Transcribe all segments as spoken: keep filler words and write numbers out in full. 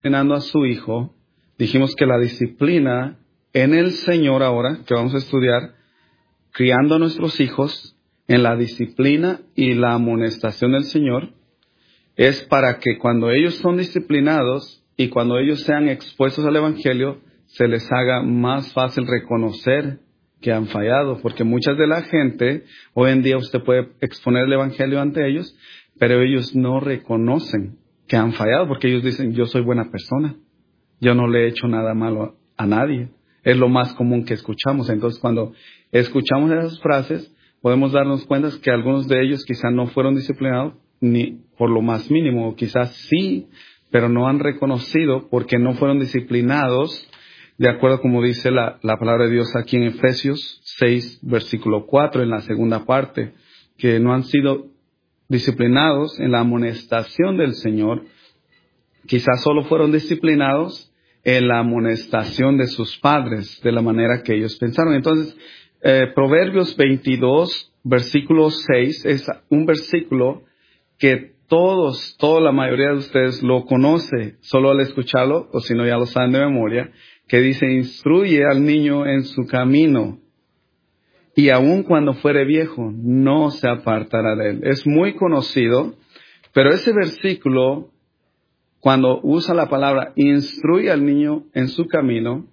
disciplinando a su hijo, dijimos que la disciplina en el Señor ahora, que vamos a estudiar, criando a nuestros hijos en la disciplina y la amonestación del Señor, es para que cuando ellos son disciplinados y cuando ellos sean expuestos al Evangelio, se les haga más fácil reconocer que han fallado, porque muchas de la gente, hoy en día usted puede exponer el Evangelio ante ellos, pero ellos no reconocen que han fallado, porque ellos dicen, yo soy buena persona, yo no le he hecho nada malo a nadie. Es lo más común que escuchamos. Entonces, cuando escuchamos esas frases, podemos darnos cuenta que algunos de ellos quizás no fueron disciplinados ni por lo más mínimo, o quizás sí, pero no han reconocido porque no fueron disciplinados, de acuerdo como dice la, la palabra de Dios aquí en Efesios seis, versículo cuatro, en la segunda parte, que no han sido disciplinados en la amonestación del Señor, quizás solo fueron disciplinados en la amonestación de sus padres, de la manera que ellos pensaron. Entonces, eh, Proverbios veintidós, versículo seis, es un versículo que todos, toda la mayoría de ustedes lo conoce, solo al escucharlo, o si no ya lo saben de memoria, que dice, instruye al niño en su camino, y aun cuando fuere viejo, no se apartará de él. Es muy conocido, pero ese versículo, cuando usa la palabra instruye al niño en su camino,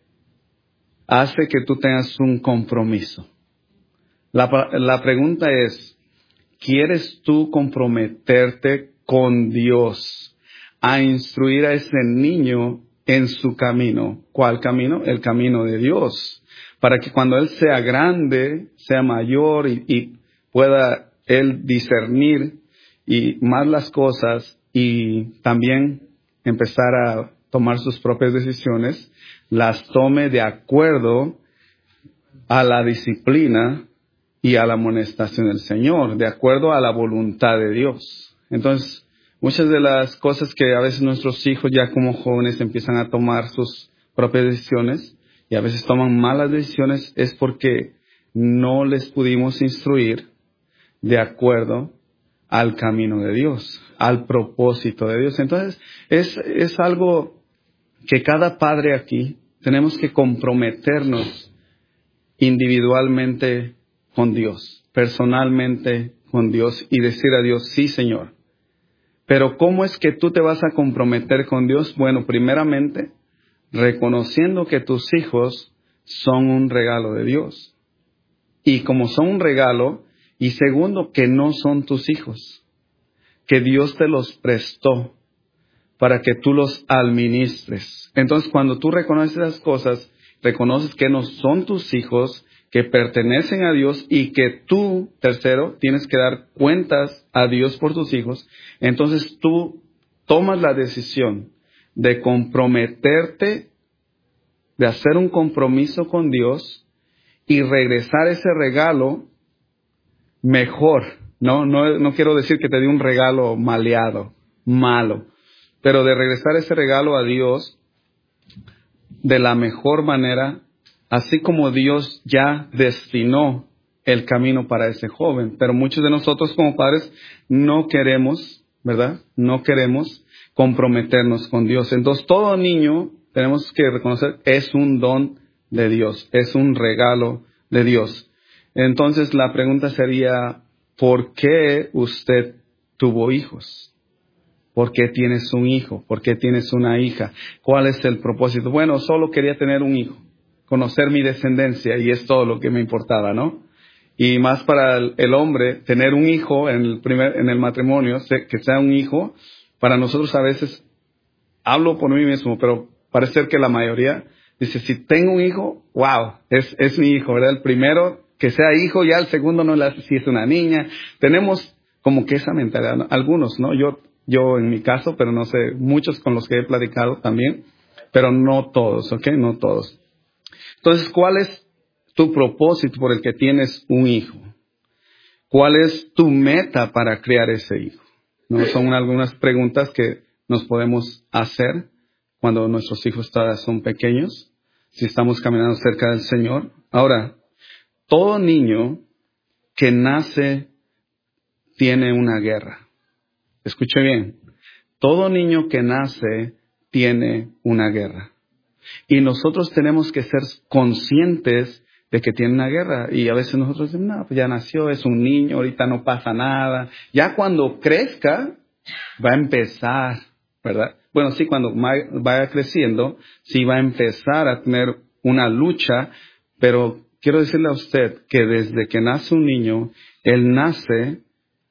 hace que tú tengas un compromiso. La, la pregunta es, ¿quieres tú comprometerte con Dios a instruir a ese niño en su camino? ¿Cuál camino? El camino de Dios. Para que cuando él sea grande, sea mayor y, y pueda él discernir y más las cosas y también empezar a tomar sus propias decisiones, las tome de acuerdo a la disciplina y a la amonestación del Señor, de acuerdo a la voluntad de Dios. Entonces, muchas de las cosas que a veces nuestros hijos ya como jóvenes empiezan a tomar sus propias decisiones y a veces toman malas decisiones es porque no les pudimos instruir de acuerdo al camino de Dios, al propósito de Dios. Entonces, es, es algo que cada padre aquí tenemos que comprometernos individualmente con Dios, personalmente con Dios y decir a Dios, sí, Señor. Pero ¿cómo es que tú te vas a comprometer con Dios? Bueno, primeramente, reconociendo que tus hijos son un regalo de Dios. Y como son un regalo, y segundo, que no son tus hijos, que Dios te los prestó para que tú los administres. Entonces, cuando tú reconoces esas cosas, reconoces que no son tus hijos, que pertenecen a Dios y que tú, tercero, tienes que dar cuentas a Dios por tus hijos, entonces tú tomas la decisión de comprometerte, de hacer un compromiso con Dios y regresar ese regalo mejor. No, no, no quiero decir que te dé un regalo maleado, malo, pero de regresar ese regalo a Dios de la mejor manera, así como Dios ya destinó el camino para ese joven. Pero muchos de nosotros como padres no queremos, ¿verdad? No queremos comprometernos con Dios. Entonces todo niño, tenemos que reconocer, es un don de Dios, es un regalo de Dios. Entonces la pregunta sería, ¿por qué usted tuvo hijos? ¿Por qué tienes un hijo? ¿Por qué tienes una hija? ¿Cuál es el propósito? Bueno, solo quería tener un hijo, conocer mi descendencia, y es todo lo que me importaba, ¿no? Y más para el, el hombre, tener un hijo en el primer, en el matrimonio, que sea un hijo, para nosotros a veces, hablo por mí mismo, pero parece ser que la mayoría dice, si tengo un hijo, wow, es, es mi hijo, ¿verdad? El primero, que sea hijo, ya el segundo no la, si es una niña. Tenemos como que esa mentalidad, ¿no? Algunos, ¿no? Yo, yo en mi caso, pero no sé, muchos con los que he platicado también, pero no todos, ¿ok? No todos. Entonces, ¿cuál es tu propósito por el que tienes un hijo? ¿Cuál es tu meta para crear ese hijo? ¿No? Son algunas preguntas que nos podemos hacer cuando nuestros hijos todavía son pequeños, si estamos caminando cerca del Señor. Ahora, todo niño que nace tiene una guerra. Escuche bien. Todo niño que nace tiene una guerra. Y nosotros tenemos que ser conscientes de que tiene una guerra. Y a veces nosotros decimos, no, pues ya nació, es un niño, ahorita no pasa nada. Ya cuando crezca, va a empezar, ¿verdad? Bueno, sí, cuando vaya creciendo, sí va a empezar a tener una lucha, pero quiero decirle a usted que desde que nace un niño, él nace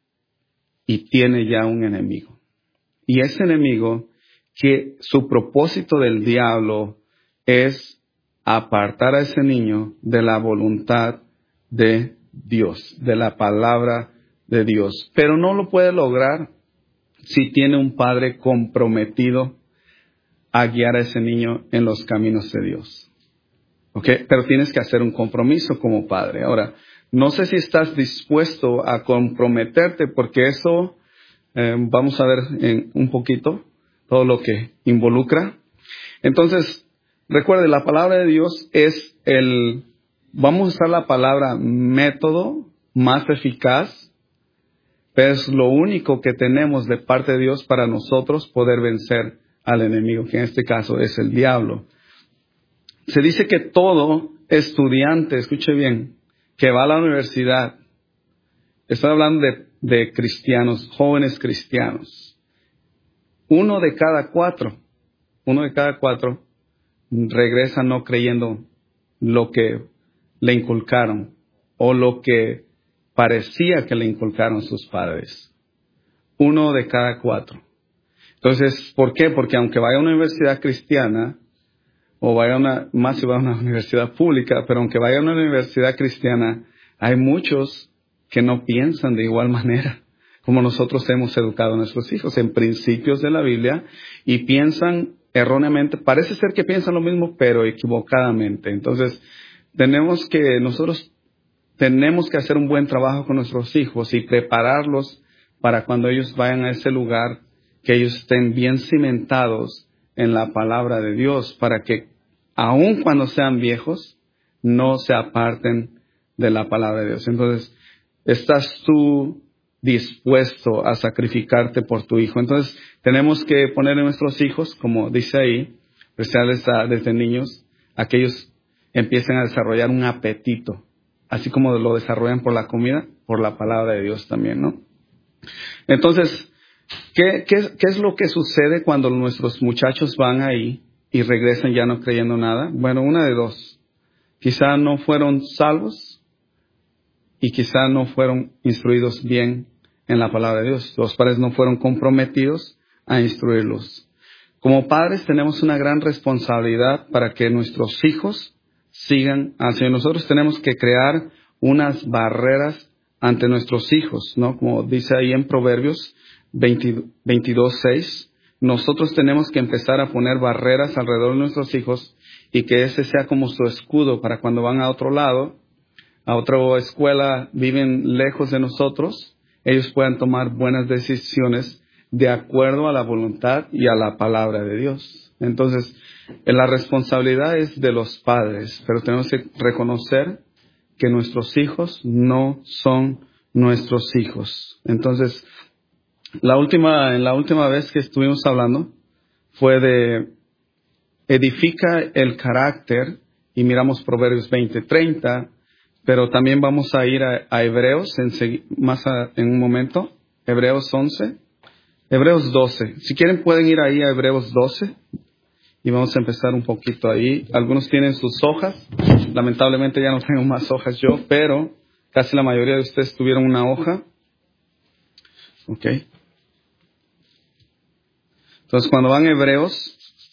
y tiene ya un enemigo. Y ese enemigo, que su propósito del diablo es apartar a ese niño de la voluntad de Dios, de la palabra de Dios. Pero no lo puede lograr si tiene un padre comprometido a guiar a ese niño en los caminos de Dios. ¿Ok? Pero tienes que hacer un compromiso como padre. Ahora, no sé si estás dispuesto a comprometerte, porque eso eh, vamos a ver en un poquito todo lo que involucra. Entonces, recuerde, la palabra de Dios es el, vamos a usar la palabra método más eficaz, pero es lo único que tenemos de parte de Dios para nosotros poder vencer al enemigo, que en este caso es el diablo. Se dice que todo estudiante, escuche bien, que va a la universidad, estoy hablando de, de cristianos, jóvenes cristianos, uno de cada cuatro, uno de cada cuatro regresa no creyendo lo que le inculcaron o lo que parecía que le inculcaron sus padres. Uno de cada cuatro. Entonces, ¿por qué? Porque aunque vaya a una universidad cristiana, o vaya a una, más si va a una universidad pública, pero aunque vaya a una universidad cristiana, hay muchos que no piensan de igual manera como nosotros hemos educado a nuestros hijos en principios de la Biblia, y piensan erróneamente, parece ser que piensan lo mismo, pero equivocadamente. Entonces, tenemos que, nosotros tenemos que hacer un buen trabajo con nuestros hijos y prepararlos para cuando ellos vayan a ese lugar, que ellos estén bien cimentados en la palabra de Dios, para que aun cuando sean viejos, no se aparten de la palabra de Dios. Entonces, ¿estás tú dispuesto a sacrificarte por tu hijo? Entonces, tenemos que poner a nuestros hijos, como dice ahí, desearles desde niños, a que ellos empiecen a desarrollar un apetito, así como lo desarrollan por la comida, por la palabra de Dios también, ¿no? Entonces, ¿qué, qué, qué es lo que sucede cuando nuestros muchachos van ahí y regresan ya no creyendo nada? Bueno, una de dos. Quizá no fueron salvos y quizá no fueron instruidos bien en la palabra de Dios. Los padres no fueron comprometidos a instruirlos. Como padres tenemos una gran responsabilidad para que nuestros hijos sigan al Señor. Nosotros tenemos que crear unas barreras ante nuestros hijos, ¿no? Como dice ahí en Proverbios veintidós seis, nosotros tenemos que empezar a poner barreras alrededor de nuestros hijos, y que ese sea como su escudo para cuando van a otro lado, a otra escuela, viven lejos de nosotros, ellos puedan tomar buenas decisiones de acuerdo a la voluntad y a la palabra de Dios. Entonces, la responsabilidad es de los padres, pero tenemos que reconocer que nuestros hijos no son nuestros hijos. Entonces, la última, en la última vez que estuvimos hablando fue de edifica el carácter, y miramos Proverbios veinte treinta, pero también vamos a ir a, a Hebreos en, más a, en un momento, Hebreos once, Hebreos doce. Si quieren pueden ir ahí a Hebreos doce y vamos a empezar un poquito ahí. Algunos tienen sus hojas, lamentablemente ya no tengo más hojas yo, pero casi la mayoría de ustedes tuvieron una hoja. Ok. Entonces cuando van a Hebreos,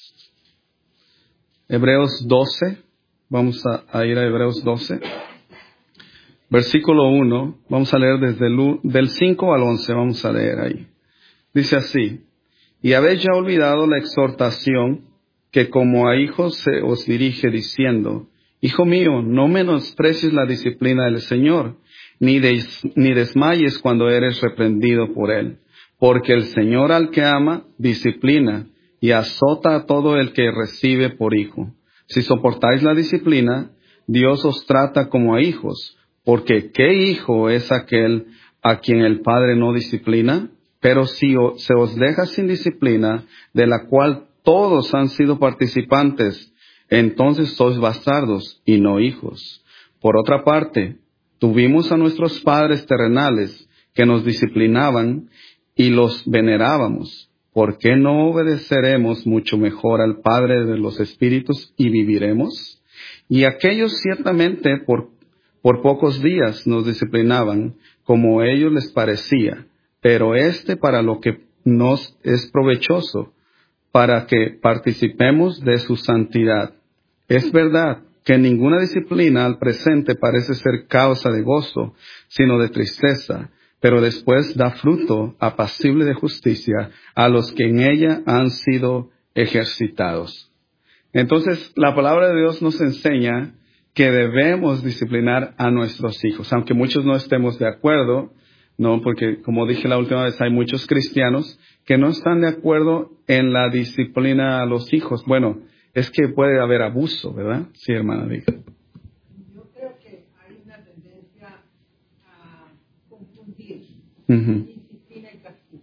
Hebreos doce, vamos a, a ir a Hebreos doce. Versículo uno, vamos a leer desde el, del cinco al once, vamos a leer ahí. Dice así: y habéis ya olvidado la exhortación que como a hijos se os dirige, diciendo: Hijo mío, no menosprecies la disciplina del Señor, ni, des, ni desmayes cuando eres reprendido por Él. Porque el Señor al que ama, disciplina, y azota a todo el que recibe por hijo. Si soportáis la disciplina, Dios os trata como a hijos. Porque ¿qué hijo es aquel a quien el Padre no disciplina? Pero si se os deja sin disciplina, de la cual todos han sido participantes, entonces sois bastardos y no hijos. Por otra parte, tuvimos a nuestros padres terrenales que nos disciplinaban y los venerábamos. ¿Por qué no obedeceremos mucho mejor al Padre de los Espíritus y viviremos? Y aquellos ciertamente por, por pocos días nos disciplinaban, como a ellos les parecía, pero este para lo que nos es provechoso, para que participemos de su santidad. Es verdad que ninguna disciplina al presente parece ser causa de gozo, sino de tristeza, pero después da fruto apacible de justicia a los que en ella han sido ejercitados. Entonces, la palabra de Dios nos enseña que debemos disciplinar a nuestros hijos, aunque muchos no estemos de acuerdo, no, porque como dije la última vez, hay muchos cristianos que no están de acuerdo en la disciplina a los hijos. Bueno, es que puede haber abuso, ¿verdad? Sí, hermana, diga. Yo creo que hay una tendencia a confundir Uh-huh. disciplina y castigo.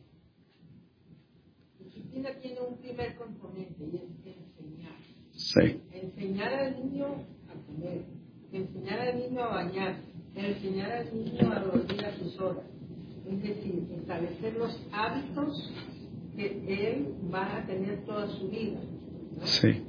Disciplina tiene un primer componente y es enseñar. Sí. Enseñar al niño a comer, enseñar al niño a bañarse, enseñar al niño a dormir a sus horas. Es decir, establecer los hábitos que él va a tener toda su vida, ¿no? Sí.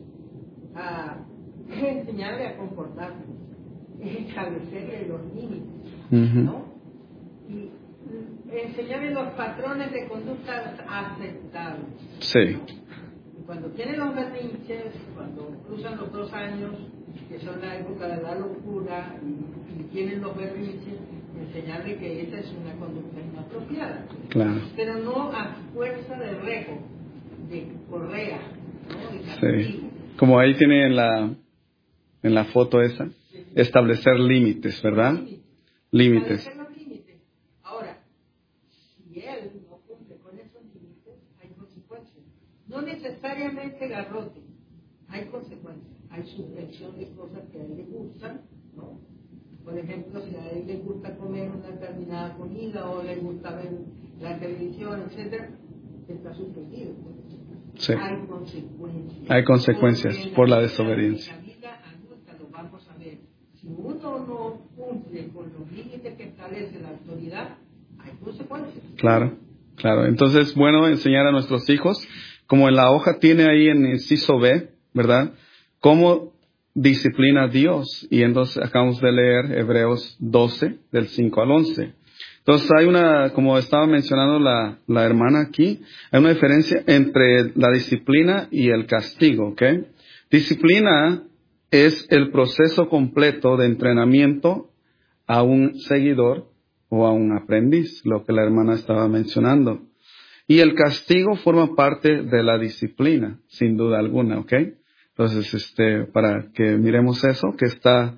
A, es enseñarle a comportarse, es establecerle los límites, Uh-huh. ¿no? Y enseñarle los patrones de conducta aceptables. Sí. ¿No? Y cuando tienen los berrinches, cuando cruzan los dos años, que son la época de la locura, y, y tienen los berrinches, enseñarle que esa es una conducta inapropiada. Claro. Pero no a fuerza de rego, de correa, ¿no? De castigo. Sí. Como ahí tiene en la, en la foto esa, establecer límites, ¿verdad? Límites. Establecer los límites. Ahora, si él no cumple con esos límites, hay consecuencias. No necesariamente garrote, hay consecuencias. Hay suspensión de cosas que a él le gustan, ¿no? Por ejemplo, si a él le gusta comer una determinada comida o le gusta ver la televisión, etcétera, está suspendido. Sí. Hay consecuencias. Hay consecuencias Porque en por la vida- desobediencia. En la vida adulta lo vamos a ver. Si uno no cumple con los límites que establece la autoridad, hay consecuencias. Claro, claro. Entonces, bueno, enseñar a nuestros hijos, como en la hoja tiene ahí en inciso B, ¿verdad? Cómo disciplina a Dios. Y entonces acabamos de leer Hebreos doce, del cinco al once. Entonces hay una, como estaba mencionando la, la hermana aquí, hay una diferencia entre la disciplina y el castigo, ¿ok? Disciplina es el proceso completo de entrenamiento a un seguidor o a un aprendiz, lo que la hermana estaba mencionando. Y el castigo forma parte de la disciplina, sin duda alguna, ¿ok? Entonces, este, para que miremos eso, que está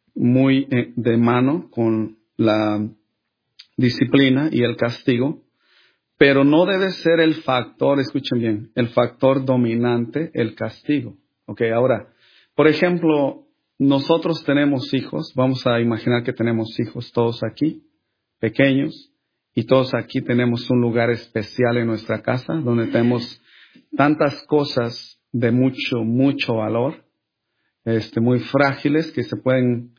muy eh, de mano con la disciplina y el castigo, pero no debe ser el factor, escuchen bien, el factor dominante, el castigo. ¿Ok? Ahora, por ejemplo, nosotros tenemos hijos, vamos a imaginar que tenemos hijos todos aquí, pequeños, y todos aquí tenemos un lugar especial en nuestra casa donde tenemos tantas cosas de mucho, mucho valor, este, muy frágiles que se pueden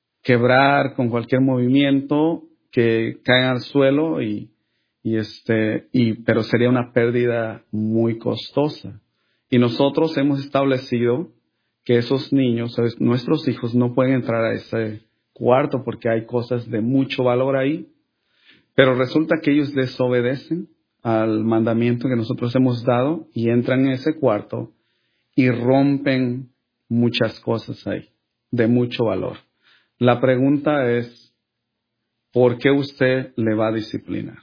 quebrar con cualquier movimiento, que caen al suelo y, y este, y, pero sería una pérdida muy costosa. Y nosotros hemos establecido que esos niños, nuestros hijos, no pueden entrar a ese cuarto porque hay cosas de mucho valor ahí. Pero resulta que ellos desobedecen al mandamiento que nosotros hemos dado y entran en ese cuarto y rompen muchas cosas ahí, de mucho valor. La pregunta es, ¿por qué usted le va a disciplinar?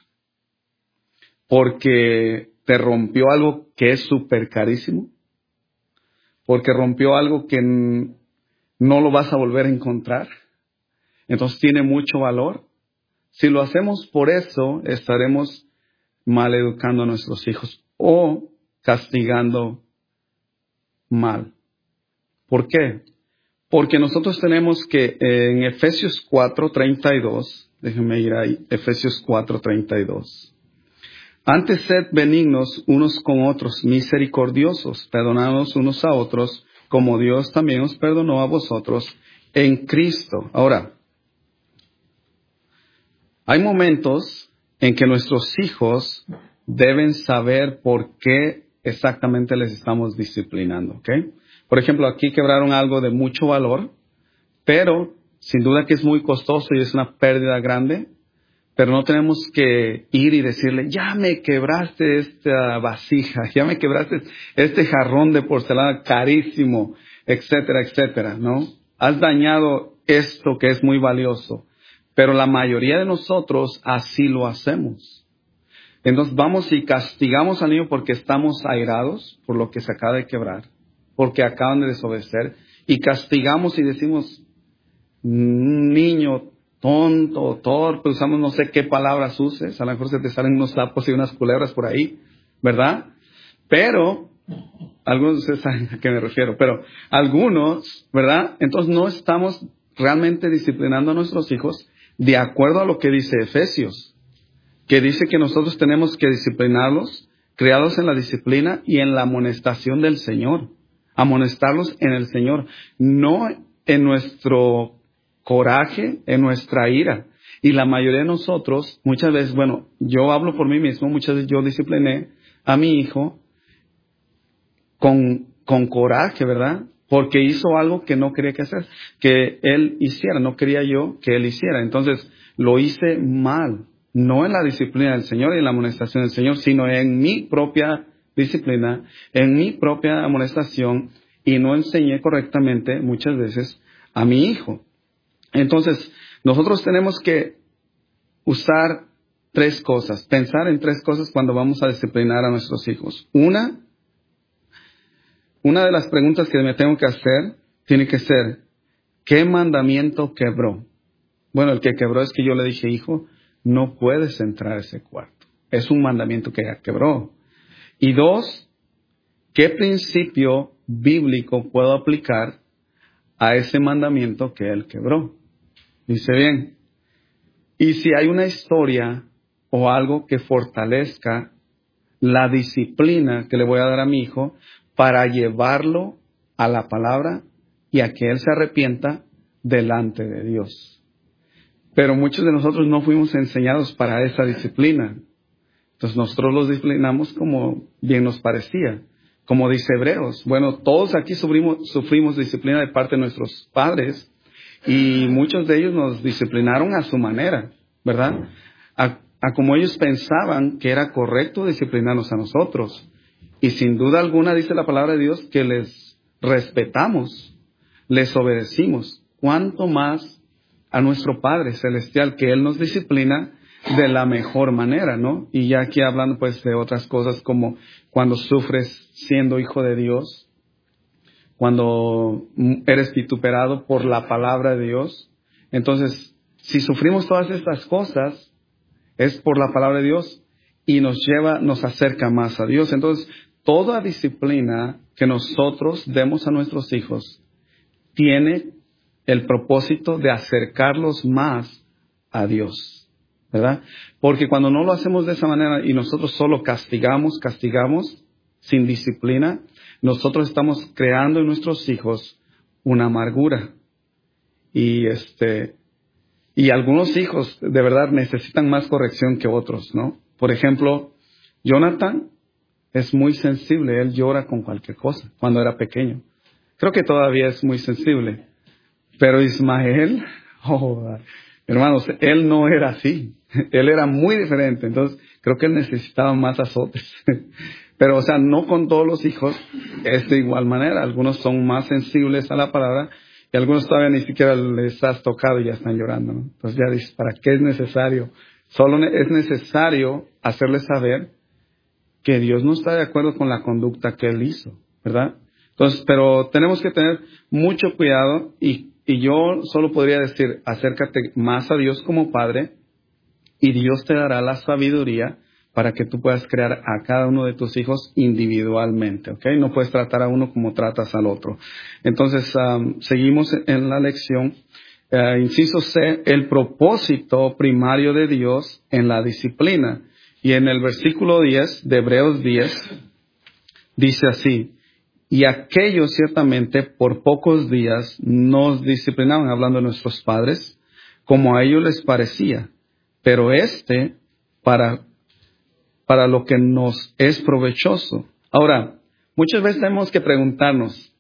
¿Porque te rompió algo que es súper carísimo? ¿Porque rompió algo que n- no lo vas a volver a encontrar? Entonces tiene mucho valor. Si lo hacemos por eso, estaremos maleducando a nuestros hijos o castigando mal. ¿Por qué? Porque nosotros tenemos que eh, en Efesios cuatro treinta y dos, déjenme ir ahí, Efesios cuatro treinta y dos. Antes sed benignos unos con otros, misericordiosos, perdonándonos unos a otros, como Dios también os perdonó a vosotros en Cristo. Ahora, hay momentos en que nuestros hijos deben saber por qué exactamente les estamos disciplinando, ¿ok? Por ejemplo, aquí quebraron algo de mucho valor, pero sin duda que es muy costoso y es una pérdida grande, pero no tenemos que ir y decirle, ya me quebraste esta vasija, ya me quebraste este jarrón de porcelana carísimo, etcétera, etcétera, ¿no? Has dañado esto que es muy valioso. Pero la mayoría de nosotros así lo hacemos. Entonces vamos y castigamos al niño porque estamos airados por lo que se acaba de quebrar, porque acaban de desobedecer, y castigamos y decimos, niño tonto, torpe, usamos no sé qué palabras uses, a lo mejor se te salen unos sapos y unas culebras por ahí, ¿verdad? Pero, algunos de ustedes saben a qué me refiero, pero algunos, ¿verdad? Entonces no estamos realmente disciplinando a nuestros hijos de acuerdo a lo que dice Efesios, que dice que nosotros tenemos que disciplinarlos, criados en la disciplina y en la amonestación del Señor. Amonestarlos en el Señor, no en nuestro coraje, en nuestra ira. Y la mayoría de nosotros, muchas veces, bueno, yo hablo por mí mismo, muchas veces yo discipliné a mi hijo con, con coraje, ¿verdad? Porque hizo algo que no quería que hacer, que él hiciera, no quería yo que él hiciera. Entonces, lo hice mal, no en la disciplina del Señor y en la amonestación del Señor, sino en mi propia disciplina, en mi propia amonestación, y no enseñé correctamente muchas veces a mi hijo. Entonces, nosotros tenemos que usar tres cosas, pensar en tres cosas cuando vamos a disciplinar a nuestros hijos. Una, Una de las preguntas que me tengo que hacer tiene que ser, ¿qué mandamiento quebró? Bueno, el que quebró es que yo le dije, hijo, no puedes entrar a ese cuarto. Es un mandamiento que ya quebró. Y dos, ¿qué principio bíblico puedo aplicar a ese mandamiento que él quebró? Dice bien, y si hay una historia o algo que fortalezca la disciplina que le voy a dar a mi hijo, para llevarlo a la palabra y a que él se arrepienta delante de Dios. Pero muchos de nosotros no fuimos enseñados para esa disciplina. Entonces nosotros los disciplinamos como bien nos parecía. Como dice Hebreos. Bueno, todos aquí sufrimos, sufrimos disciplina de parte de nuestros padres y muchos de ellos nos disciplinaron a su manera, ¿verdad? A, a como ellos pensaban que era correcto disciplinarnos a nosotros. Y sin duda alguna dice la palabra de Dios que les respetamos, les obedecimos. ¿Cuánto más a nuestro Padre Celestial, que Él nos disciplina de la mejor manera, ¿no? Y ya aquí hablando pues de otras cosas como cuando sufres siendo hijo de Dios, cuando eres vituperado por la palabra de Dios. Entonces, si sufrimos todas estas cosas, es por la palabra de Dios y nos lleva, nos acerca más a Dios. Entonces, toda disciplina que nosotros demos a nuestros hijos tiene el propósito de acercarlos más a Dios, ¿verdad? Porque cuando no lo hacemos de esa manera y nosotros solo castigamos, castigamos sin disciplina, nosotros estamos creando en nuestros hijos una amargura. Y este, y algunos hijos de verdad necesitan más corrección que otros, ¿no? Por ejemplo, Jonathan es muy sensible, él llora con cualquier cosa cuando era pequeño. Creo que todavía es muy sensible. Pero Ismael, oh, hermanos, él no era así. Él era muy diferente. Entonces, creo que él necesitaba más azotes. Pero, o sea, no con todos los hijos es de igual manera. Algunos son más sensibles a la palabra y algunos todavía ni siquiera les has tocado y ya están llorando, ¿no? Entonces ya dices, ¿para qué es necesario? Solo es necesario hacerles saber que Dios no está de acuerdo con la conducta que Él hizo, ¿verdad? Entonces, pero tenemos que tener mucho cuidado y, y yo solo podría decir, acércate más a Dios como Padre y Dios te dará la sabiduría para que tú puedas crear a cada uno de tus hijos individualmente, ¿ok? No puedes tratar a uno como tratas al otro. Entonces, um, seguimos en la lección. Uh, inciso C, el propósito primario de Dios en la disciplina. Y en el versículo diez de Hebreos diez, dice así: y aquellos ciertamente por pocos días nos disciplinaban, hablando de nuestros padres, como a ellos les parecía, pero este para, para lo que nos es provechoso. Ahora, muchas veces tenemos que preguntarnos,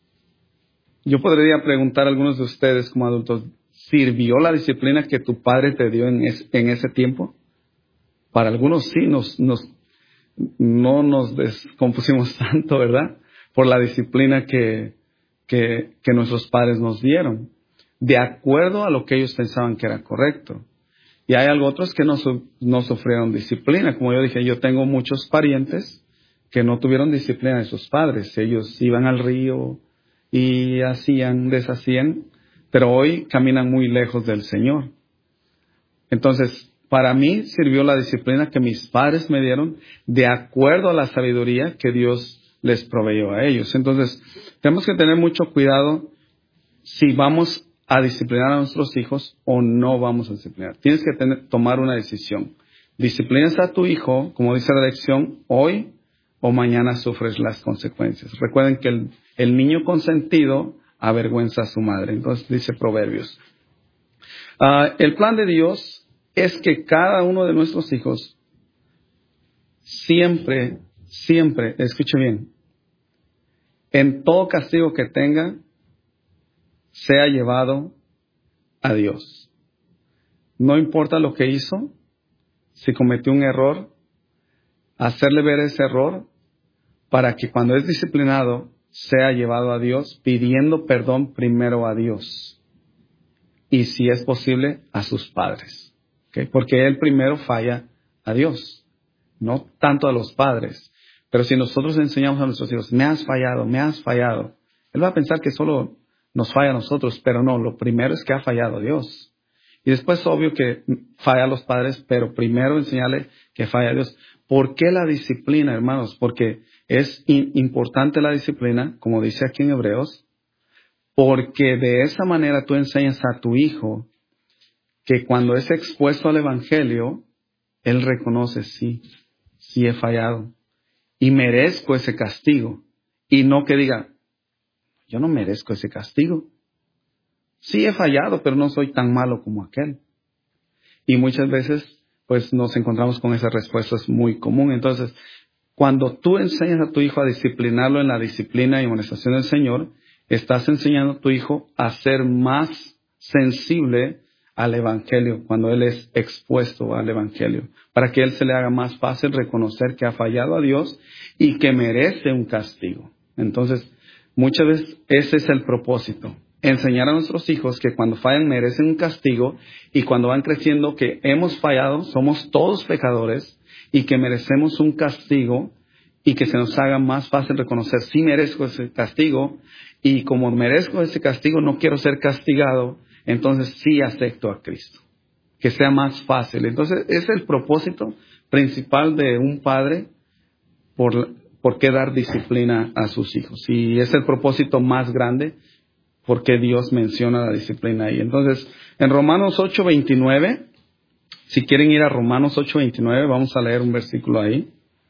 yo podría preguntar a algunos de ustedes como adultos, ¿sirvió la disciplina que tu padre te dio en, es, en ese tiempo? Para algunos sí, nos, nos, no nos descompusimos tanto, ¿verdad? Por la disciplina que, que, que nuestros padres nos dieron, de acuerdo a lo que ellos pensaban que era correcto. Y hay algo otros que no, no sufrieron disciplina. Como yo dije, yo tengo muchos parientes que no tuvieron disciplina de sus padres. Ellos iban al río y hacían, deshacían, pero hoy caminan muy lejos del Señor. Entonces, para mí sirvió la disciplina que mis padres me dieron de acuerdo a la sabiduría que Dios les proveyó a ellos. Entonces, tenemos que tener mucho cuidado si vamos a disciplinar a nuestros hijos o no vamos a disciplinar. Tienes que tener, tomar una decisión. Disciplinas a tu hijo, como dice la lección, hoy o mañana sufres las consecuencias. Recuerden que el, el niño consentido avergüenza a su madre. Entonces dice Proverbios. Uh, el plan de Dios es que cada uno de nuestros hijos siempre, siempre, escuche bien, en todo castigo que tenga, sea llevado a Dios. No importa lo que hizo, si cometió un error, hacerle ver ese error para que cuando es disciplinado sea llevado a Dios, pidiendo perdón primero a Dios y, si es posible, a sus padres, ¿okay? Porque él primero falla a Dios, no tanto a los padres. Pero si nosotros enseñamos a nuestros hijos, me has fallado, me has fallado, él va a pensar que solo nos falla a nosotros, pero no, lo primero es que ha fallado a Dios. Y después, obvio que falla a los padres, pero primero enseñarle que falla a Dios. ¿Por qué la disciplina, hermanos? Porque es in- importante la disciplina, como dice aquí en Hebreos, porque de esa manera tú enseñas a tu hijo que cuando es expuesto al Evangelio, él reconoce, sí, sí he fallado y merezco ese castigo. Y no que diga, yo no merezco ese castigo. Sí he fallado, pero no soy tan malo como aquel. Y muchas veces, pues, nos encontramos con esas respuestas muy comunes. Entonces, cuando tú enseñas a tu hijo a disciplinarlo en la disciplina y amonestación del Señor, estás enseñando a tu hijo a ser más sensible al Evangelio cuando él es expuesto al Evangelio, para que él se le haga más fácil reconocer que ha fallado a Dios y que merece un castigo. Entonces, muchas veces ese es el propósito. Enseñar a nuestros hijos que cuando fallan merecen un castigo y cuando van creciendo que hemos fallado, somos todos pecadores y que merecemos un castigo y que se nos haga más fácil reconocer si merezco ese castigo y como merezco ese castigo no quiero ser castigado, entonces sí acepto a Cristo. Que sea más fácil. Entonces ese es el propósito principal de un padre por, por qué dar disciplina a sus hijos. Y es el propósito más grande porque Dios menciona la disciplina ahí. Entonces, en Romanos ocho veintinueve, si quieren ir a Romanos ocho veintinueve, vamos a leer un versículo ahí.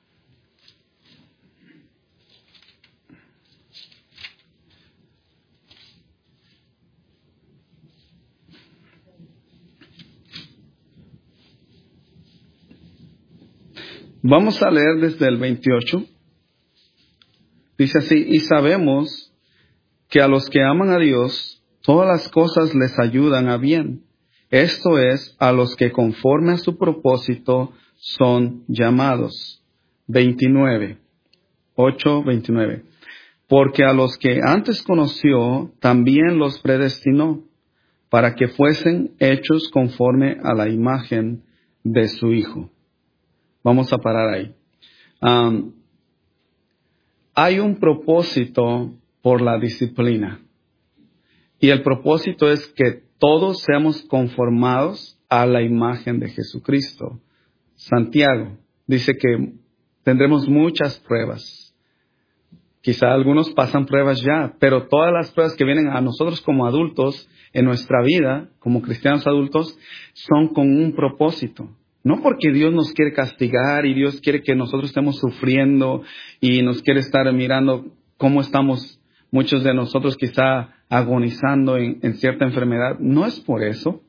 Vamos a leer desde el veintiocho. Dice así, y sabemos que a los que aman a Dios, todas las cosas les ayudan a bien. Esto es, a los que conforme a su propósito son llamados. veintinueve. ocho veintinueve. Porque a los que antes conoció, también los predestinó, para que fuesen hechos conforme a la imagen de su Hijo. Vamos a parar ahí. Um, hay un propósito por la disciplina. Y el propósito es que todos seamos conformados a la imagen de Jesucristo. Santiago dice que tendremos muchas pruebas. Quizá algunos pasan pruebas ya, pero todas las pruebas que vienen a nosotros como adultos en nuestra vida, como cristianos adultos, son con un propósito. No porque Dios nos quiere castigar y Dios quiere que nosotros estemos sufriendo y nos quiere estar mirando cómo estamos, muchos de nosotros quizá agonizando en, en cierta enfermedad. No es por eso.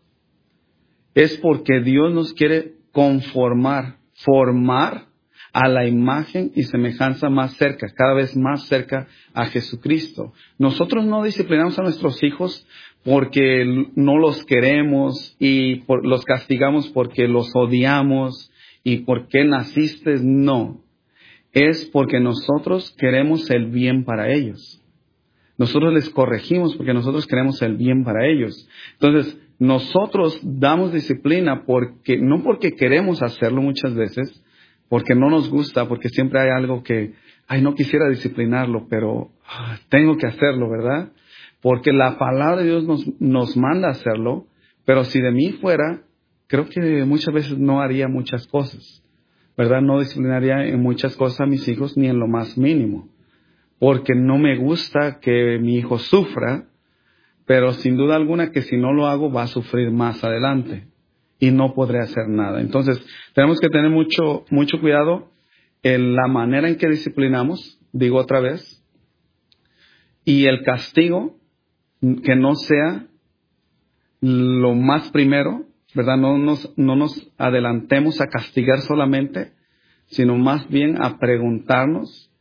Es porque Dios nos quiere conformar, formar a la imagen y semejanza más cerca, cada vez más cerca a Jesucristo. Nosotros no disciplinamos a nuestros hijos porque no los queremos y por, los castigamos porque los odiamos y porque naciste. No, es porque nosotros queremos el bien para ellos. Nosotros les corregimos porque nosotros queremos el bien para ellos. Entonces, nosotros damos disciplina porque no porque queremos hacerlo muchas veces, porque no nos gusta, porque siempre hay algo que, ay, no quisiera disciplinarlo, pero ah, tengo que hacerlo, ¿verdad? Porque la palabra de Dios nos, nos manda a hacerlo, pero si de mí fuera, creo que muchas veces no haría muchas cosas, ¿verdad? No disciplinaría en muchas cosas a mis hijos, ni en lo más mínimo, porque no me gusta que mi hijo sufra, pero sin duda alguna que si no lo hago va a sufrir más adelante y no podré hacer nada. Entonces, tenemos que tener mucho, mucho cuidado en la manera en que disciplinamos, digo otra vez, y el castigo, que no sea lo más primero, ¿verdad? No nos, no nos adelantemos a castigar solamente, sino más bien a preguntarnos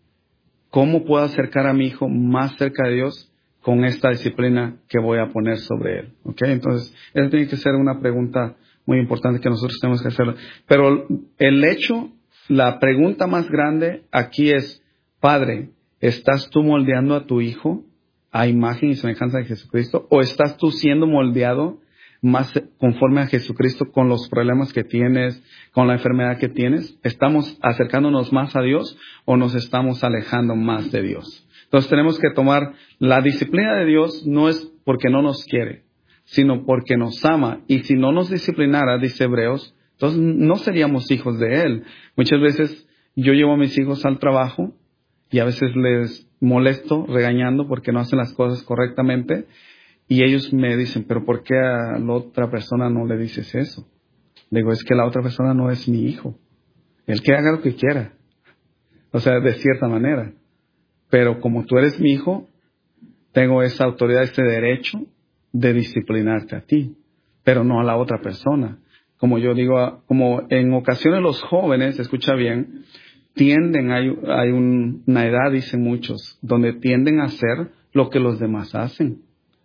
cómo puedo acercar a mi hijo más cerca de Dios con esta disciplina que voy a poner sobre él. ¿Ok? Entonces, esa tiene que ser una pregunta muy importante que nosotros tenemos que hacer. Pero el hecho, la pregunta más grande aquí es, Padre, ¿estás tú moldeando a tu hijo a imagen y semejanza de Jesucristo? ¿O estás tú siendo moldeado más conforme a Jesucristo con los problemas que tienes, con la enfermedad que tienes? ¿Estamos acercándonos más a Dios o nos estamos alejando más de Dios? Entonces tenemos que tomar la disciplina de Dios, no es porque no nos quiere, sino porque nos ama. Y si no nos disciplinara, dice Hebreos, entonces no seríamos hijos de Él. Muchas veces yo llevo a mis hijos al trabajo y a veces les molesto regañando porque no hacen las cosas correctamente. Y ellos me dicen, pero ¿por qué a la otra persona no le dices eso? Le digo, es que la otra persona no es mi hijo. Él que haga lo que quiera. O sea, de cierta manera. Pero como tú eres mi hijo, tengo esa autoridad, ese derecho de disciplinarte a ti, pero no a la otra persona. Como yo digo, como en ocasiones los jóvenes, escucha bien, tienden, hay, hay un, una edad, dicen muchos, donde tienden a hacer lo que los demás hacen.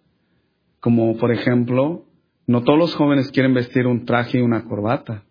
Como por ejemplo, no todos los jóvenes quieren vestir un traje y una corbata.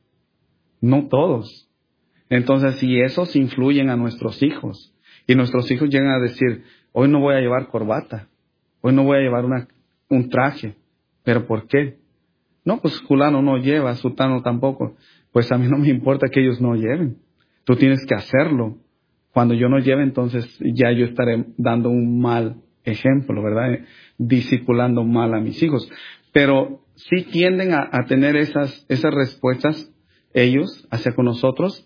No todos. Entonces, si esos influyen a nuestros hijos, y nuestros hijos llegan a decir, hoy no voy a llevar corbata, hoy no voy a llevar una, un traje. ¿Pero por qué? No, pues fulano no lleva, sutano tampoco. Pues a mí no me importa que ellos no lleven. Tú tienes que hacerlo. Cuando yo no lleve, entonces ya yo estaré dando un mal ejemplo, ¿verdad? Discipulando mal a mis hijos. Pero sí tienden a, a tener esas, esas respuestas ellos hacia con nosotros,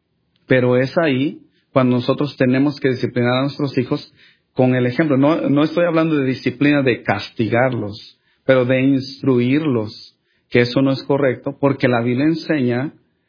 pero es ahí cuando nosotros tenemos que disciplinar a nuestros hijos con el ejemplo. No, no estoy hablando de disciplina de castigarlos, pero de instruirlos, que eso no es correcto, porque la Biblia enseña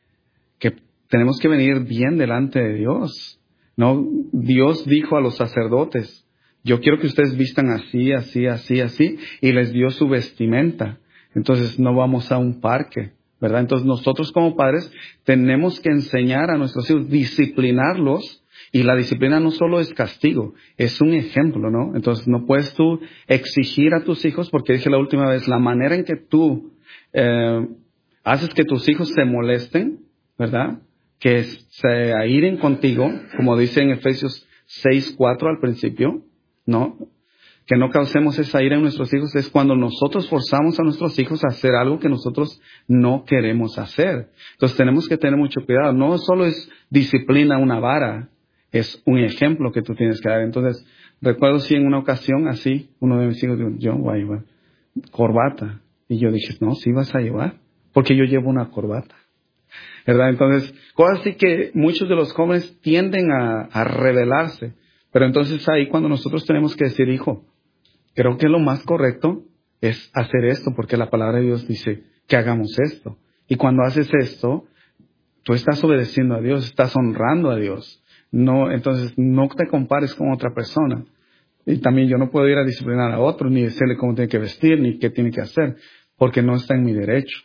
que tenemos que venir bien delante de Dios. No, Dios dijo a los sacerdotes, yo quiero que ustedes vistan así, así, así, así, y les dio su vestimenta. Entonces no vamos a un parque, ¿verdad? Entonces nosotros como padres tenemos que enseñar a nuestros hijos, disciplinarlos, y la disciplina no solo es castigo, es un ejemplo, ¿no? Entonces no puedes tú exigir a tus hijos, porque dije la última vez, la manera en que tú eh, haces que tus hijos se molesten, ¿verdad? Que se airen contigo, como dice en Efesios seis cuatro al principio, ¿no? Que no causemos esa ira en nuestros hijos, es cuando nosotros forzamos a nuestros hijos a hacer algo que nosotros no queremos hacer. Entonces tenemos que tener mucho cuidado. No solo es disciplina una vara, es un ejemplo que tú tienes que dar. Entonces, recuerdo si en una ocasión así, uno de mis hijos dijo, yo voy a llevar corbata. Y yo dije, no, sí vas a llevar, porque yo llevo una corbata. ¿Verdad? Entonces, cosas así que muchos de los jóvenes tienden a, a rebelarse. Pero entonces ahí cuando nosotros tenemos que decir, hijo, creo que lo más correcto es hacer esto, porque la palabra de Dios dice que hagamos esto. Y cuando haces esto, tú estás obedeciendo a Dios, estás honrando a Dios. No, entonces, no te compares con otra persona. Y también yo no puedo ir a disciplinar a otro, ni decirle cómo tiene que vestir, ni qué tiene que hacer, porque no está en mi derecho.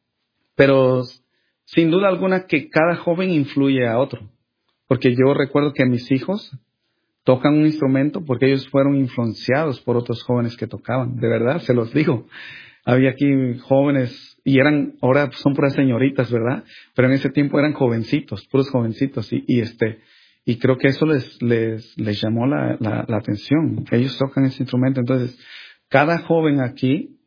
Pero, sin duda alguna, que cada joven influye a otro. Porque yo recuerdo que mis hijos tocan un instrumento porque ellos fueron influenciados por otros jóvenes que tocaban. De verdad, se los digo. Había aquí jóvenes, y eran, ahora son puras señoritas, ¿verdad? Pero en ese tiempo eran jovencitos, puros jovencitos, y, y este, y creo que eso les, les, les llamó la, la, la atención. Ellos tocan ese instrumento. Entonces, cada joven aquí,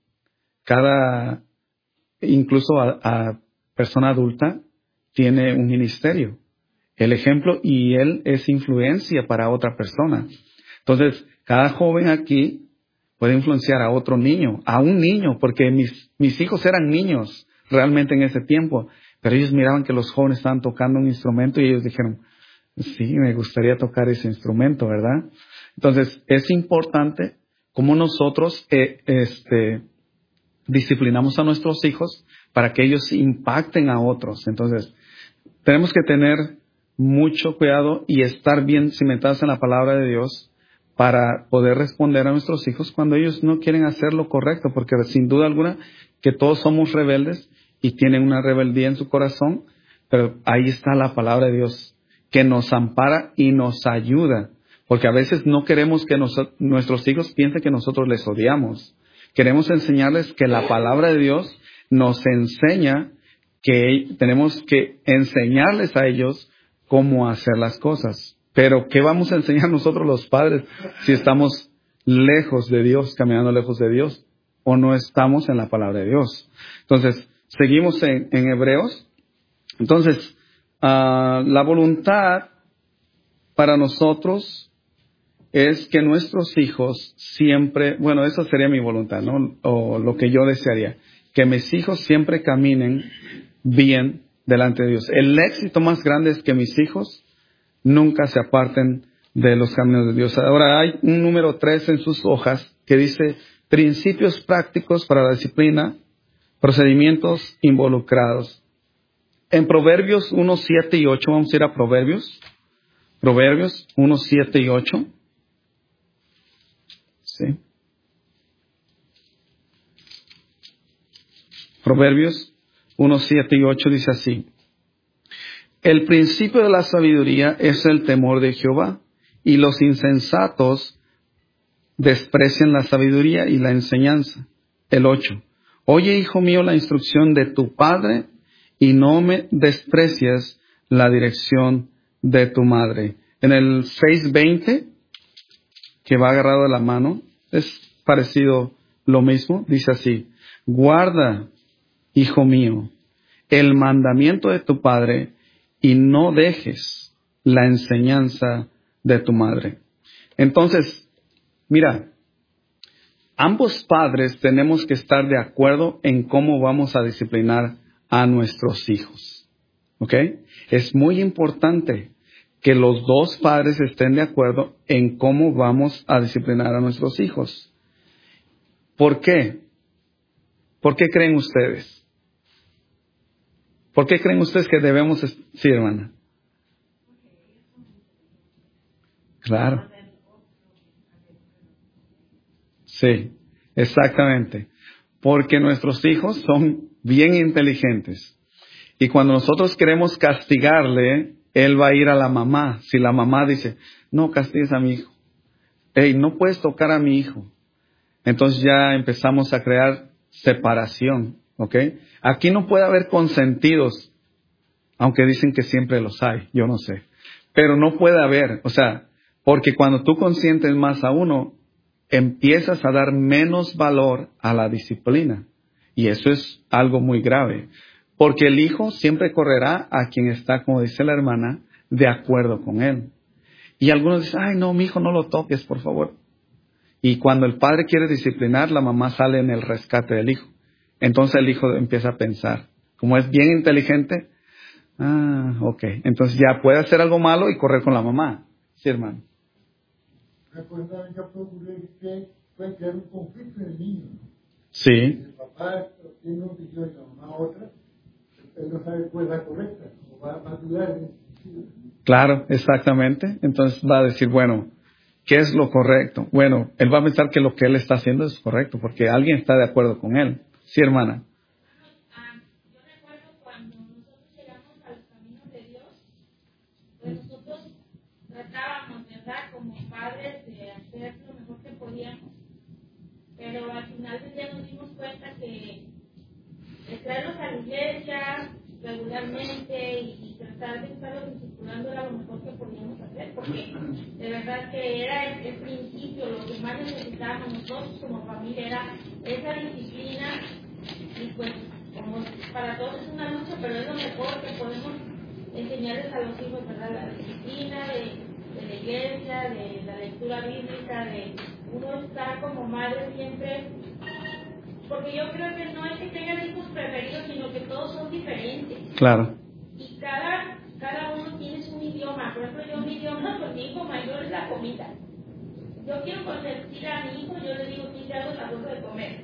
cada, incluso a, a persona adulta, tiene un ministerio. El ejemplo, y él es influencia para otra persona. Entonces, cada joven aquí puede influenciar a otro niño, a un niño, porque mis, mis hijos eran niños realmente en ese tiempo, pero ellos miraban que los jóvenes estaban tocando un instrumento y ellos dijeron, sí, me gustaría tocar ese instrumento, ¿verdad? Entonces, es importante cómo nosotros eh, este, disciplinamos a nuestros hijos para que ellos impacten a otros. Entonces, tenemos que tener mucho cuidado y estar bien cimentados en la palabra de Dios para poder responder a nuestros hijos cuando ellos no quieren hacer lo correcto, porque sin duda alguna que todos somos rebeldes y tienen una rebeldía en su corazón, pero ahí está la palabra de Dios que nos ampara y nos ayuda, porque a veces no queremos que nos, nuestros hijos piensen que nosotros les odiamos. Queremos enseñarles que la palabra de Dios nos enseña que tenemos que enseñarles a ellos cómo hacer las cosas. Pero, ¿qué vamos a enseñar nosotros los padres si estamos lejos de Dios, caminando lejos de Dios, o no estamos en la palabra de Dios? Entonces, seguimos en, en Hebreos. Entonces, uh, la voluntad para nosotros es que nuestros hijos siempre, bueno, esa sería mi voluntad, ¿no? O lo que yo desearía, que mis hijos siempre caminen bien delante de Dios. El éxito más grande es que mis hijos nunca se aparten de los caminos de Dios. Ahora hay un número tres en sus hojas que dice principios prácticos para la disciplina, procedimientos involucrados. En Proverbios uno, siete y ocho, vamos a ir a Proverbios. Proverbios uno, siete y ocho. Sí. Proverbios uno, siete y ocho dice así. El principio de la sabiduría es el temor de Jehová, y los insensatos desprecian la sabiduría y la enseñanza. El ocho. Oye, hijo mío, la instrucción de tu padre, y no me desprecies la dirección de tu madre. En el seis veinte, que va agarrado de la mano, es parecido lo mismo, dice así. Guarda, hijo mío, el mandamiento de tu padre, y no dejes la enseñanza de tu madre. Entonces, mira, ambos padres tenemos que estar de acuerdo en cómo vamos a disciplinar a nuestros hijos. ¿Ok? Es muy importante que los dos padres estén de acuerdo en cómo vamos a disciplinar a nuestros hijos. ¿Por qué? ¿Por qué creen ustedes? ¿Por qué creen ustedes que debemos... Sí, hermana. Claro. Sí, exactamente. Porque nuestros hijos son bien inteligentes. Y cuando nosotros queremos castigarle, él va a ir a la mamá. Si la mamá dice, no castigues a mi hijo. Hey, no puedes tocar a mi hijo. Entonces ya empezamos a crear separación. ¿Ok? Aquí no puede haber consentidos, aunque dicen que siempre los hay, yo no sé. Pero no puede haber, o sea, porque cuando tú consientes más a uno, empiezas a dar menos valor a la disciplina. Y eso es algo muy grave. Porque el hijo siempre correrá a quien está, como dice la hermana, de acuerdo con él. Y algunos dicen, ay no, mi hijo no lo toques, por favor. Y cuando el padre quiere disciplinar, la mamá sale en el rescate del hijo. Entonces el hijo empieza a pensar. Como es bien inteligente, ah, ok. Entonces ya puede hacer algo malo y correr con la mamá. Sí, hermano. Recuerda, yo procuré que puede crear un conflicto en el niño. Sí. El papá tiene una opinión y la mamá otra. él no sabe cuál es la correcta, o va, va a dudar en ese sentido. Claro, exactamente. Entonces va a decir, bueno, ¿qué es lo correcto? Bueno, él va a pensar que lo que él está haciendo es correcto, porque alguien está de acuerdo con él. Sí, hermana. Ah, yo recuerdo cuando nosotros llegamos a los caminos de Dios, pues nosotros tratábamos, ¿verdad?, como padres de hacer lo mejor que podíamos, pero al final del día nos dimos cuenta que el traerlos a la iglesia regularmente y, y tratar de estarlos discipulando era lo mejor que podíamos hacer, porque de verdad que era el, el principio, lo que más necesitábamos nosotros como familia era esa disciplina, y pues como para todos es una lucha, pero es lo mejor que podemos enseñarles a los hijos, ¿verdad? La disciplina de, de la iglesia, de la lectura bíblica, de uno estar como madre siempre. Porque yo creo que no es que tengan hijos preferidos, sino que todos son diferentes. Claro. Y cada, cada uno tiene su idioma. Por ejemplo, yo mi idioma con mi hijo mayor es la comida. Yo quiero consentir a mi hijo, yo le digo, sí, te hago la cosa de comer.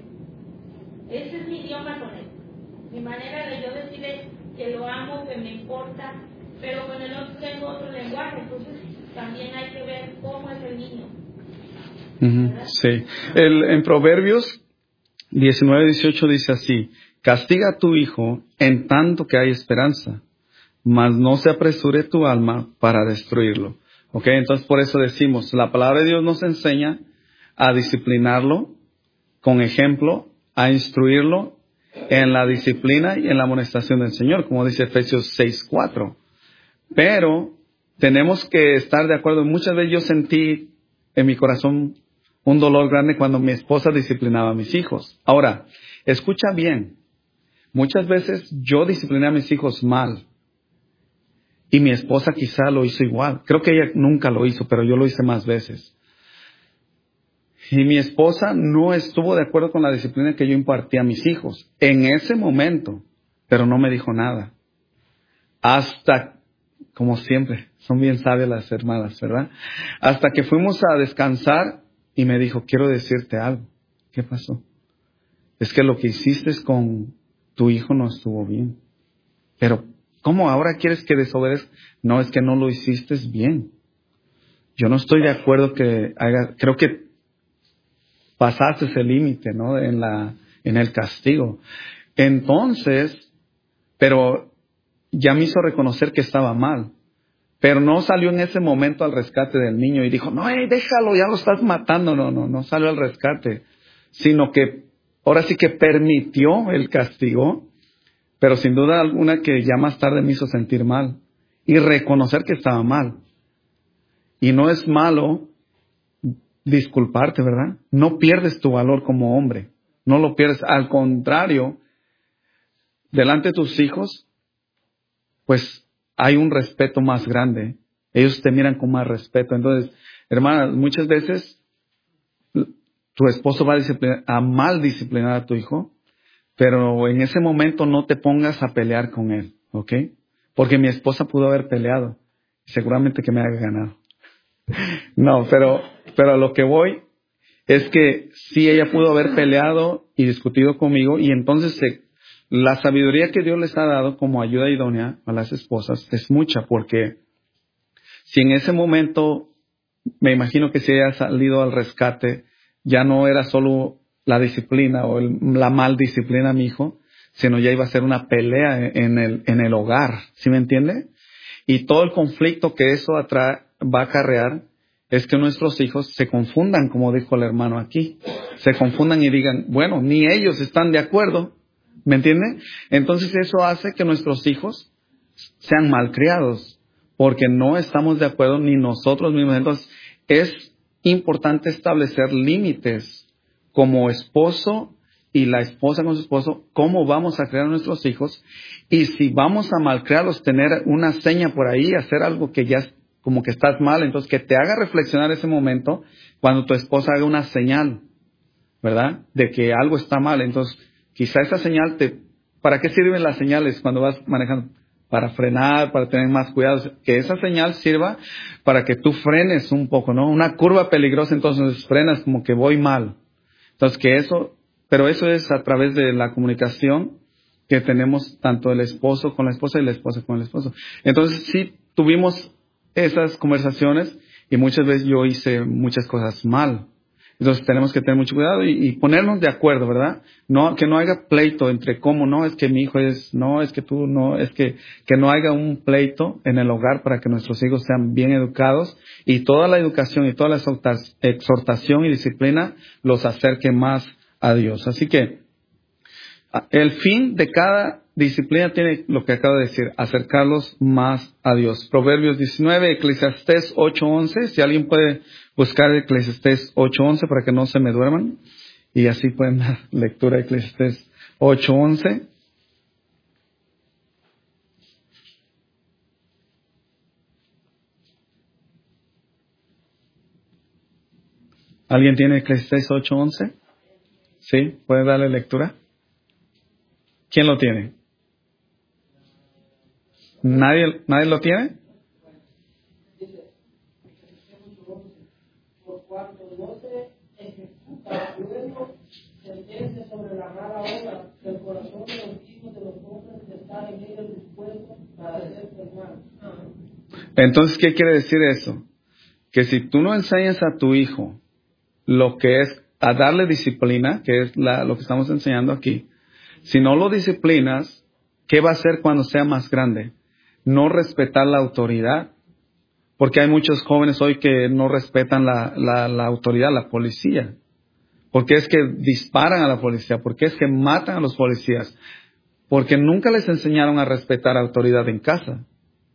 Ese es mi idioma con él. Mi manera de yo decirle que lo amo, que me importa, pero con el otro tengo otro lenguaje. Entonces también hay que ver cómo es el niño. Uh-huh. Sí. El, en Proverbios diecinueve dieciocho dice así: castiga a tu hijo en tanto que hay esperanza, mas no se apresure tu alma para destruirlo. ¿Ok? Entonces por eso decimos, la palabra de Dios nos enseña a disciplinarlo con ejemplo, a instruirlo en la disciplina y en la amonestación del Señor, como dice Efesios seis cuatro. Pero tenemos que estar de acuerdo. Muchas veces yo sentí en mi corazón un dolor grande cuando mi esposa disciplinaba a mis hijos. Ahora, escucha bien. Muchas veces yo discipliné a mis hijos mal. Y mi esposa quizá lo hizo igual. Creo que ella nunca lo hizo, pero yo lo hice más veces. Y mi esposa no estuvo de acuerdo con la disciplina que yo impartía a mis hijos en ese momento, pero no me dijo nada. Hasta, como siempre, son bien sabias las hermanas, ¿verdad? Hasta que fuimos a descansar y me dijo, quiero decirte algo. ¿Qué pasó? Es que lo que hiciste con tu hijo no estuvo bien. Pero, ¿cómo ahora quieres que desobedezca? No, es que no lo hiciste bien. Yo no estoy de acuerdo que haga, creo que pasaste ese límite, ¿no? En la, en el castigo. Entonces, pero ya me hizo reconocer que estaba mal. Pero no salió en ese momento al rescate del niño y dijo, no, hey, déjalo, ya lo estás matando. No, no, no salió al rescate. Sino que ahora sí que permitió el castigo, pero sin duda alguna que ya más tarde me hizo sentir mal. Y reconocer que estaba mal. Y no es malo disculparte, ¿verdad? No pierdes tu valor como hombre. No lo pierdes. Al contrario, delante de tus hijos, pues hay un respeto más grande. Ellos te miran con más respeto. Entonces, hermanas, muchas veces tu esposo va a, disciplinar, a mal disciplinar a tu hijo, pero en ese momento no te pongas a pelear con él, ¿ok? Porque mi esposa pudo haber peleado. Seguramente que me haya ganado. No, pero, pero a lo que voy es que sí, ella pudo haber peleado y discutido conmigo, y entonces se, la sabiduría que Dios les ha dado como ayuda idónea a las esposas es mucha, porque si en ese momento, me imagino que si ella ha salido al rescate, ya no era solo la disciplina o el, la mal disciplina a mi hijo, sino ya iba a ser una pelea en el, en el hogar, ¿sí me entiende? Y todo el conflicto que eso atrae, va a acarrear es que nuestros hijos se confundan, como dijo el hermano aquí. Se confundan y digan, bueno, ni ellos están de acuerdo. ¿Me entiende? Entonces eso hace que nuestros hijos sean malcriados, porque no estamos de acuerdo ni nosotros mismos. Entonces es importante establecer límites como esposo y la esposa con su esposo, cómo vamos a criar a nuestros hijos, y si vamos a malcriarlos, tener una seña por ahí, hacer algo que ya como que estás mal, entonces que te haga reflexionar ese momento cuando tu esposa haga una señal, ¿verdad? De que algo está mal. Entonces, quizá esa señal te... ¿Para qué sirven las señales cuando vas manejando? Para frenar, para tener más cuidado. Que esa señal sirva para que tú frenes un poco, ¿no? Una curva peligrosa, entonces frenas como que voy mal. Entonces, que eso... Pero eso es a través de la comunicación que tenemos tanto el esposo con la esposa y la esposa con el esposo. Entonces sí tuvimos esas conversaciones y muchas veces yo hice muchas cosas mal. Entonces tenemos que tener mucho cuidado y, y ponernos de acuerdo, ¿verdad? No, que no haya pleito entre cómo, no, es que mi hijo es, no, es que tú, no, es que, que no haya un pleito en el hogar para que nuestros hijos sean bien educados y toda la educación y toda la exhortación y disciplina los acerque más a Dios. Así que el fin de cada disciplina tiene lo que acabo de decir, acercarlos más a Dios. Proverbios diecinueve, Eclesiastés ocho once, si alguien puede buscar Eclesiastés ocho once para que no se me duerman, y así pueden dar lectura de Eclesiastés ocho once. ¿Alguien tiene Eclesiastés ocho once? ¿Sí? ¿Puede darle lectura? ¿Quién lo tiene? ¿Nadie, ¿nadie lo tiene? Por cuanto no se ejecuta luego sentencia sobre la mala obra, el corazón de los hijos de los hombres está en ellos dispuesto para hacer el mal. Entonces, ¿qué quiere decir eso? Que si tú no enseñas a tu hijo lo que es a darle disciplina, que es la, lo que estamos enseñando aquí, si no lo disciplinas, ¿qué va a hacer cuando sea más grande? No respetar la autoridad. Porque hay muchos jóvenes hoy que no respetan la, la, la autoridad, la policía. Porque es que disparan a la policía. Porque es que matan a los policías. Porque nunca les enseñaron a respetar autoridad en casa.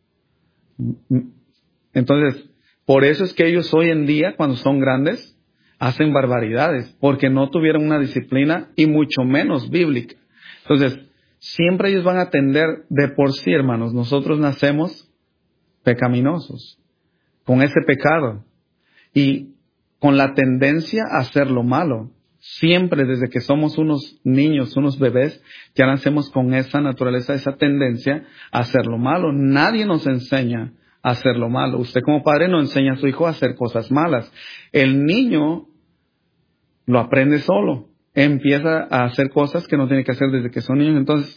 Entonces, por eso es que ellos hoy en día, cuando son grandes, hacen barbaridades. Porque no tuvieron una disciplina y mucho menos bíblica. Entonces, siempre ellos van a tender de por sí, hermanos. Nosotros nacemos pecaminosos, con ese pecado y con la tendencia a hacer lo malo. Siempre desde que somos unos niños, unos bebés, ya nacemos con esa naturaleza, esa tendencia a hacer lo malo. Nadie nos enseña a hacer lo malo. Usted como padre no enseña a su hijo a hacer cosas malas. El niño lo aprende solo. Empieza a hacer cosas que no tiene que hacer desde que son niños. Entonces,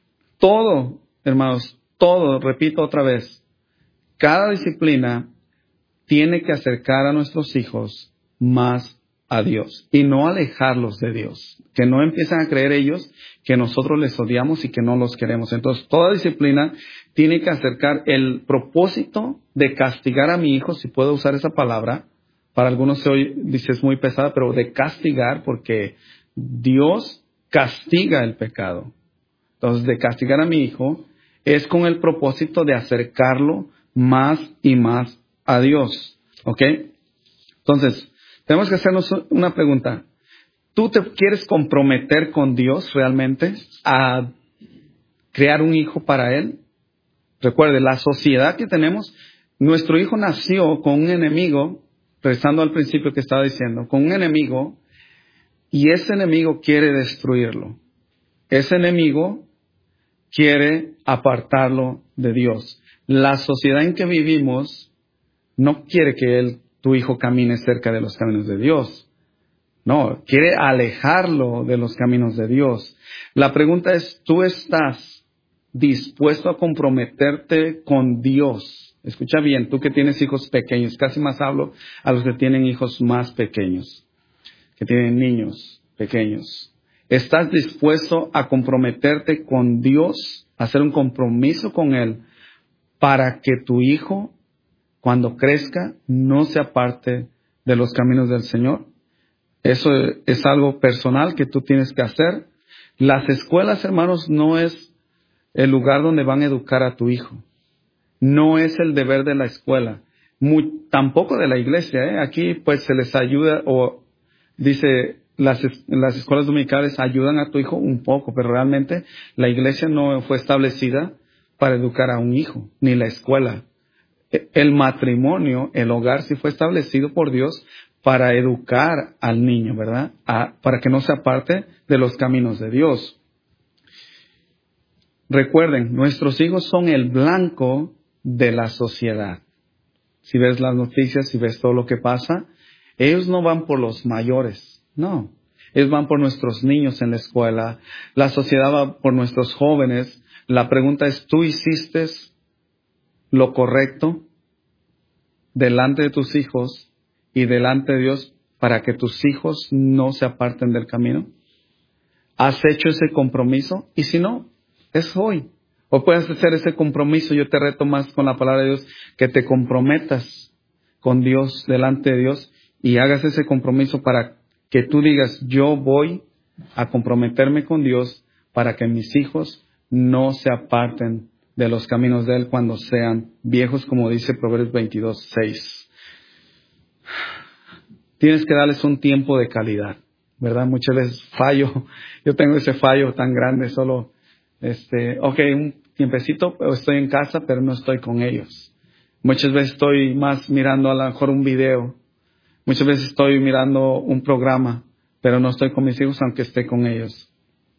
todo, hermanos, todo, repito otra vez, cada disciplina tiene que acercar a nuestros hijos más a Dios y no alejarlos de Dios. Que no empiecen a creer ellos que nosotros les odiamos y que no los queremos. Entonces, toda disciplina tiene que acercar el propósito de castigar a mi hijo, si puedo usar esa palabra. Para algunos se oye, dice es muy pesada, pero de castigar, porque Dios castiga el pecado. Entonces, de castigar a mi hijo es con el propósito de acercarlo más y más a Dios. ¿Ok? Entonces, tenemos que hacernos una pregunta. ¿Tú te quieres comprometer con Dios realmente a crear un hijo para Él? Recuerde, la sociedad que tenemos, nuestro hijo nació con un enemigo, regresando al principio que estaba diciendo, con un enemigo, y ese enemigo quiere destruirlo. Ese enemigo quiere apartarlo de Dios. La sociedad en que vivimos no quiere que él, tu hijo camine cerca de los caminos de Dios. No, quiere alejarlo de los caminos de Dios. La pregunta es, ¿tú estás dispuesto a comprometerte con Dios? Escucha bien, tú que tienes hijos pequeños, casi más hablo a los que tienen hijos más pequeños, que tienen niños pequeños. ¿Estás dispuesto a comprometerte con Dios, a hacer un compromiso con Él, para que tu hijo, cuando crezca, no se aparte de los caminos del Señor? Eso es algo personal que tú tienes que hacer. Las escuelas, hermanos, no es el lugar donde van a educar a tu hijo. No es el deber de la escuela. Muy, tampoco de la iglesia, ¿eh? Aquí pues se les ayuda, o dice, las, las escuelas dominicales ayudan a tu hijo un poco, pero realmente la iglesia no fue establecida para educar a un hijo, ni la escuela. El matrimonio, el hogar, sí fue establecido por Dios para educar al niño, ¿verdad? A, para que no se aparte de los caminos de Dios. Recuerden, nuestros hijos son el blanco de la sociedad. Si ves las noticias, si ves todo lo que pasa, ellos no van por los mayores, no. ellos van por nuestros niños en la escuela, la sociedad va por nuestros jóvenes. La pregunta es, ¿tú hiciste lo correcto delante de tus hijos y delante de Dios para que tus hijos no se aparten del camino? ¿Has hecho ese compromiso? Y si no, es hoy. O puedes hacer ese compromiso. Yo te reto más con la palabra de Dios, que te comprometas con Dios, delante de Dios, y hagas ese compromiso para que tú digas, yo voy a comprometerme con Dios para que mis hijos no se aparten de los caminos de Él cuando sean viejos, como dice Proverbios veintidós, seis. Tienes que darles un tiempo de calidad, ¿verdad? Muchas veces fallo, yo tengo ese fallo tan grande, solo, este, ok, un tiempecito, estoy en casa, pero no estoy con ellos. Muchas veces estoy más mirando a lo mejor un video, muchas veces estoy mirando un programa, pero no estoy con mis hijos aunque esté con ellos.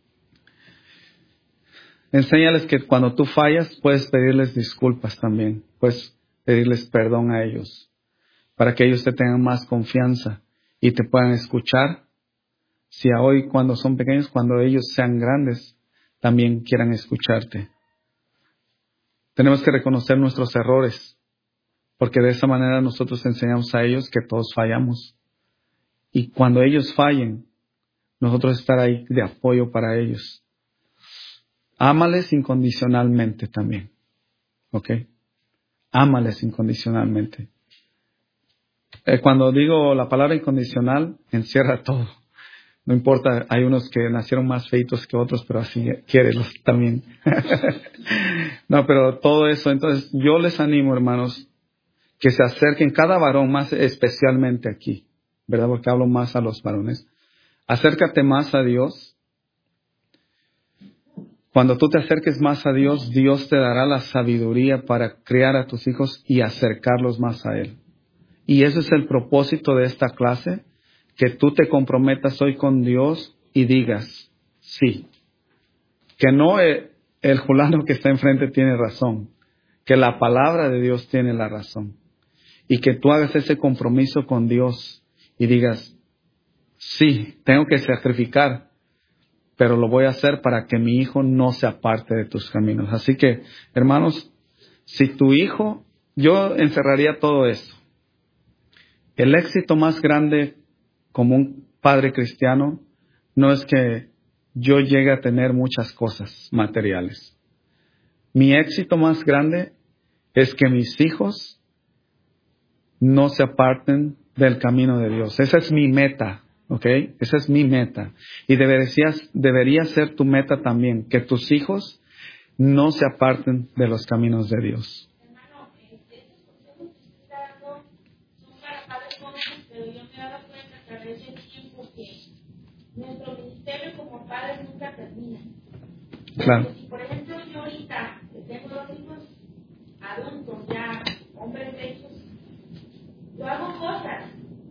Enséñales que cuando tú fallas, puedes pedirles disculpas también, puedes pedirles perdón a ellos, para que ellos te tengan más confianza y te puedan escuchar. Si a hoy cuando son pequeños, cuando ellos sean grandes, también quieran escucharte. Tenemos que reconocer nuestros errores, porque de esa manera nosotros enseñamos a ellos que todos fallamos. Y cuando ellos fallen, nosotros estar ahí de apoyo para ellos. Ámales incondicionalmente también. ¿Ok? Ámales incondicionalmente. Eh, cuando digo la palabra incondicional, encierra todo. No importa, hay unos que nacieron más feitos que otros, pero así quiérelos también. No, pero todo eso, entonces yo les animo, hermanos, que se acerquen, cada varón más especialmente aquí, ¿verdad? Porque hablo más a los varones. Acércate más a Dios. Cuando tú te acerques más a Dios, Dios te dará la sabiduría para criar a tus hijos y acercarlos más a Él. Y ese es el propósito de esta clase, que tú te comprometas hoy con Dios y digas, sí, que no el, el fulano que está enfrente tiene razón, que la palabra de Dios tiene la razón. Y que tú hagas ese compromiso con Dios y digas, sí, tengo que sacrificar, pero lo voy a hacer para que mi hijo no se aparte de tus caminos. Así que, hermanos, si tu hijo, yo encerraría todo esto. El éxito más grande como un padre cristiano no es que yo llegue a tener muchas cosas materiales. Mi éxito más grande es que mis hijos no se aparten del camino de Dios. Esa es mi meta, ¿ok? Esa es mi meta. Y deberías, debería ser tu meta también, que tus hijos no se aparten de los caminos de Dios. Hermano, eh, estos consejos que usted está dando son para padres jóvenes, pero yo me he dado cuenta a través del tiempo que nuestro ministerio como padres nunca termina. Claro. Porque si, por ejemplo, yo ahorita que tengo dos hijos adultos, ya hombres hechos, yo hago cosas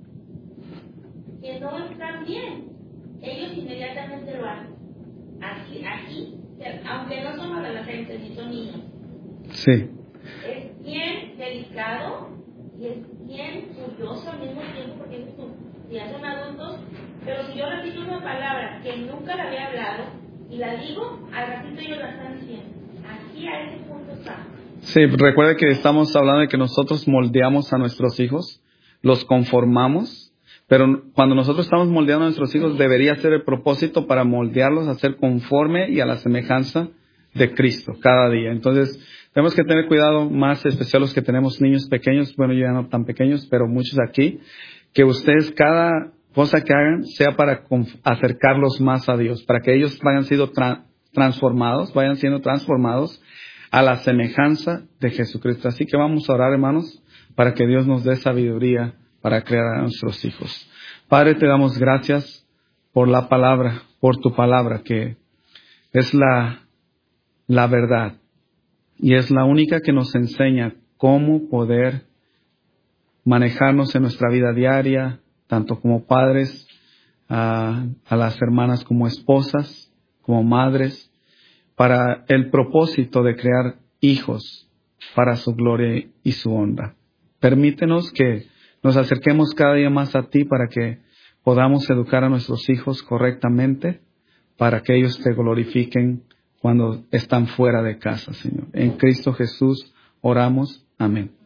que no están bien, ellos inmediatamente lo hacen. Así, aquí, aunque no son adolescentes ni son niños. Sí. Es bien delicado y es bien curioso al mismo tiempo, porque dices tú, ya son adultos, pero si yo repito una palabra que nunca la había hablado y la digo, al ratito ellos la están diciendo. Aquí a ese punto está. Sí, recuerde que estamos hablando de que nosotros moldeamos a nuestros hijos, los conformamos, pero cuando nosotros estamos moldeando a nuestros hijos debería ser el propósito para moldearlos a ser conforme y a la semejanza de Cristo cada día. Entonces, tenemos que tener cuidado, más especial los que tenemos niños pequeños, bueno, yo ya no tan pequeños, pero muchos aquí, que ustedes cada cosa que hagan sea para acercarlos más a Dios, para que ellos vayan siendo tra- transformados, vayan siendo transformados a la semejanza de Jesucristo. Así que vamos a orar, hermanos, para que Dios nos dé sabiduría para crear a nuestros hijos. Padre, te damos gracias por la palabra, por tu palabra, que es la, la verdad y es la única que nos enseña cómo poder manejarnos en nuestra vida diaria, tanto como padres, a, a las hermanas como esposas, como madres, para el propósito de crear hijos para su gloria y su honra. Permítenos que nos acerquemos cada día más a ti para que podamos educar a nuestros hijos correctamente para que ellos te glorifiquen cuando están fuera de casa, Señor. En Cristo Jesús oramos. Amén.